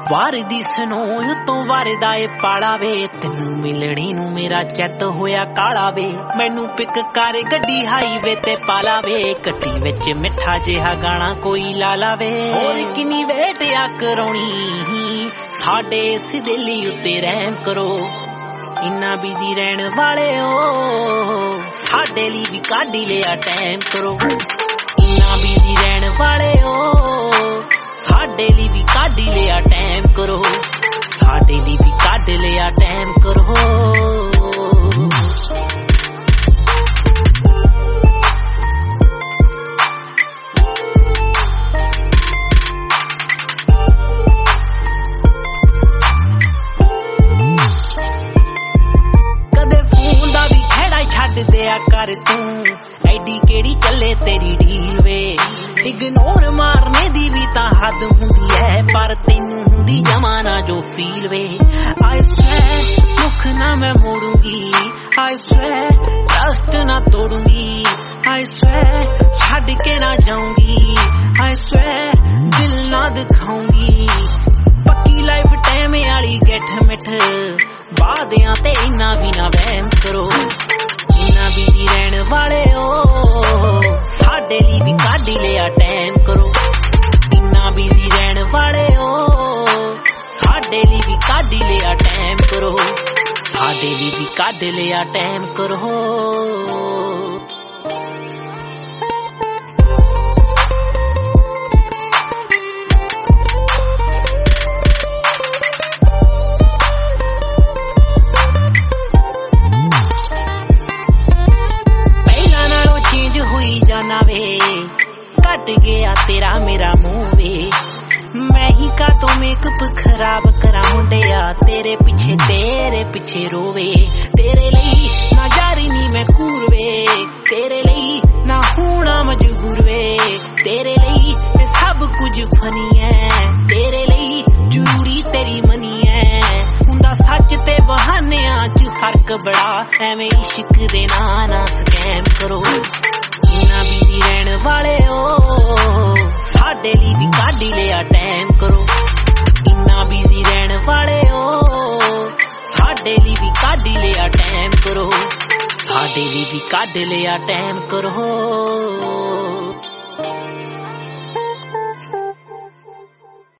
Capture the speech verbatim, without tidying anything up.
वार दी सनो उतों वारदा ए पाला वे तेनू मिलनी नू मेरा चैत होया काला वे मैनू पिक कर गड्डी हाईवे ते पाला वे कट्टी विच मिठा जिहा गाना कोई ला लावे होर किन्नी वेट आ कराउणी साडे इस दिल उत्ते रहम करो इन्ना बिजी रहन वाले ओ साडे लई भी काढी लिया टाइम करो इन्ना बिजी रहन वाले ओ साडे लई भी काढ लिया टाइम करो साडे लई भी काढ लिया टाइम करो कदे फोन दा भी खेड़ा छड्ड दिया कर तू एडी केड़ी चले तेरी ढील वे इग्नोर मारने दी भी ता हद हुंदी है पर तैनू हुंदी जमाना जो फील वे आई स्वेयर मुख ना मैं मोड़ूंगी आई स्वेयर ट्रस्ट ना तोड़ूंगी आई स्वेयर छड़ के ना जाऊंगी आई स्वेयर दिल ना दिखाऊंगी पक्की लाइफ टाइम वाली गेठ मिठ वादियां ते इन्ना भी ना वहम करो इन्ना बिजी रहन वाले ओ साडे लई भी काढ लिया टाइम करो इन्ना बिजी रहन वाले ओ साडे लई भी काढ लिया टाइम करो साडे लई भी काढ लिया टाइम करो जाना वे कट गया तेरा मेरा मुंह वे मैं ही का तो मेकअप खराब करा मुंडिया तेरे पीछे तेरे पीछे रोवे तेरे लिए ना जारी नी मैं कूर वे तेरे लिए ना होना मजबूर वे तेरे लिए मैं सब कुछ फनी है तेरे लिए जरूरी तेरी मनी है हुंदा सच ते बहाने च फर्क बड़ा एवें इश्क दे ना ना स्कैम करो इन्ना बिजी रहन वाले ओ साडे लई भी काढ लिया टाइम करो इन्ना बिजी रहन वाले ओ साडे लई भी काढ लिया टाइम करो साडे लई भी काढ लिया टाइम करो